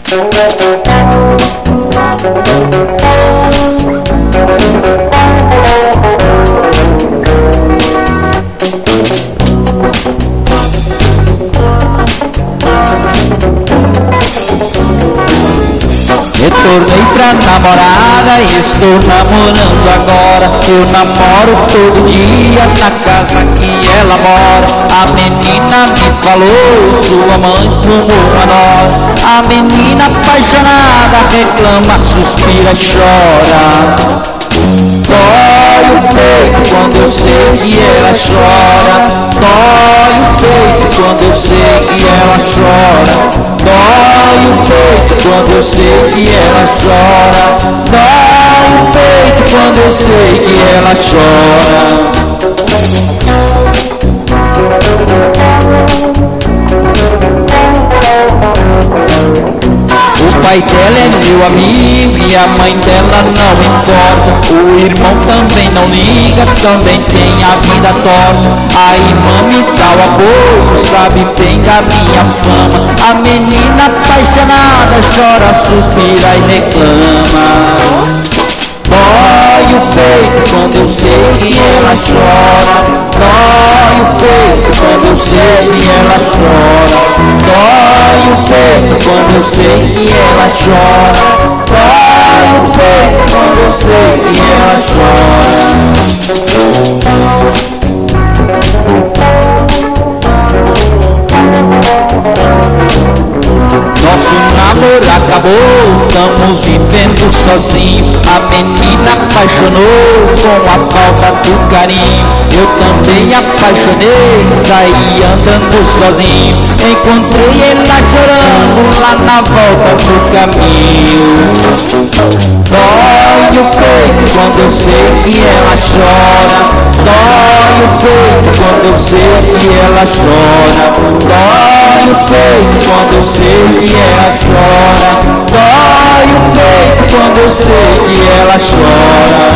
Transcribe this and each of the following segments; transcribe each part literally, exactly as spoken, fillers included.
Retornei pra namorada e estou namorando agora. Eu namoro todo dia na casa que ela mora. A menina me falou, sua mãe como uma nora. A menina apaixonada reclama, suspira, chora. Dói o peito quando eu sei que ela chora. Dói o peito quando eu sei que ela chora. Dói o peito quando eu sei que ela chora. Dói o peito quando eu sei que ela chora. O pai dela é meu amigo e a mãe dela não importa. O irmão também não liga, também tem a vida torta. A irmã me dá o apoio, sabe bem da minha fama. A menina apaixonada chora, suspira e reclama. Dói o peito quando eu sei que ela chora. Dói o peito quando eu sei que ela chora. Dói o peito quando eu sei que ela chora. Dói o peito quando eu sei que ela chora. Nosso namoro acabou, estamos vivendo sozinho. A menina apaixonou com a falta do carinho. Eu também apaixonei, saí andando sozinho. Encontrei ela chorando lá na volta do caminho. Dói o peito quando eu sei que ela chora. Dói o peito quando eu sei que ela chora. Dói o peito quando eu sei que ela chora. Dói o peito quando eu sei que ela chora.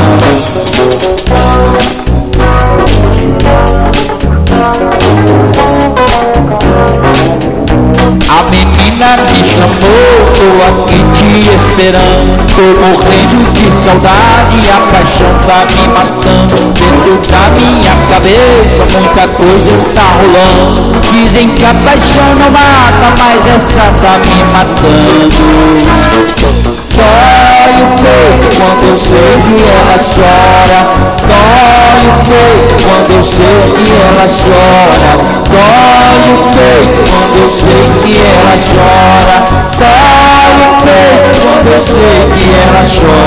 A menina me chamou, tô aqui te esperando. Tô morrendo de saudade, a paixão tá me matando. Dentro da minha cabeça muita coisa está rolando. Dizem que a paixão não mata, mas essa tá me matando. Dói o peito quando eu sei que ela chora. Dói o peito quando eu sei que ela chora. Dói o peito quando eu sei que ela chora. Dói o peito quando eu sei que ela chora.